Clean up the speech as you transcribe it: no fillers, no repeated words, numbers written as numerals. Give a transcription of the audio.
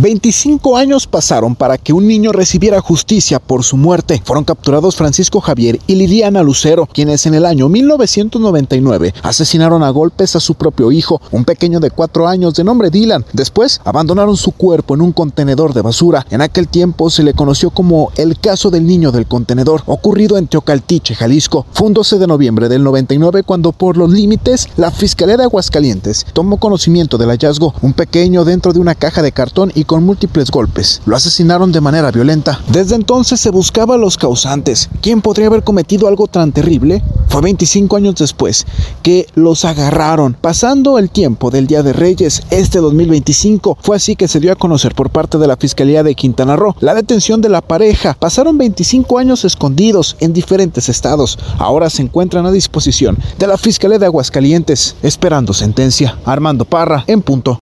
25 años pasaron para que un niño recibiera justicia por su muerte. Fueron capturados Francisco Javier y Liliana Lucero, quienes en el año 1999 asesinaron a golpes a su propio hijo, un pequeño de 4 años de nombre Dylan. Después abandonaron su cuerpo en un contenedor de basura. En aquel tiempo se le conoció como el caso del niño del contenedor, ocurrido en Teocaltiche, Jalisco. Fue un 12 de noviembre del 99 cuando por los límites la Fiscalía de Aguascalientes tomó conocimiento del hallazgo, un pequeño dentro de una caja de cartón y con múltiples golpes. Lo asesinaron de manera violenta. Desde entonces se buscaba a los causantes. ¿Quién podría haber cometido algo tan terrible? Fue 25 años después que los agarraron. Pasando el tiempo del Día de Reyes, este 2025, fue así que se dio a conocer por parte de la Fiscalía de Quintana Roo la detención de la pareja. Pasaron 25 años escondidos en diferentes estados. Ahora se encuentran a disposición de la Fiscalía de Aguascalientes, esperando sentencia. Armando Parra, en punto.